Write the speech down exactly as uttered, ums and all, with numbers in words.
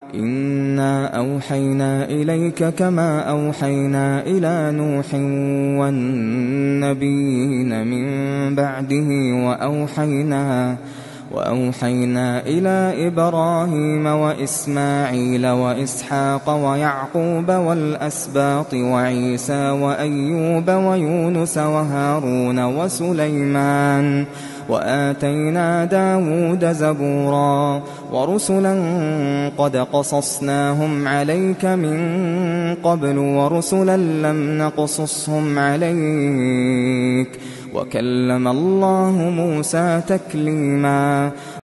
إِنَّا أَوْحَيْنَا إِلَيْكَ كَمَا أَوْحَيْنَا إِلَىٰ نُوحٍ وَالنَّبِيِّينَ مِن بَعْدِهِ وَأَوْحَيْنَا وَأَوْحَيْنَا إِلَىٰ إِبْرَاهِيمَ وَإِسْمَاعِيلَ وَإِسْحَاقَ وَيَعْقُوبَ وَالْأَسْبَاطِ وَعِيسَىٰ وَأَيُّوبَ وَيُونُسَ وَهَارُونَ وَسُلَيْمَانَ وَآتَيْنَا دَاوُودَ زَبُورًا وَرُسُلًا قَدْ قَصَصْنَاهُمْ عَلَيْكَ مِن قَبْلُ وَرُسُلًا لَّمْ نَقْصُصْهُمْ عَلَيْكَ ۚ وَكَلَّمَ اللَّهُ مُوسَىٰ تَكْلِيمًا.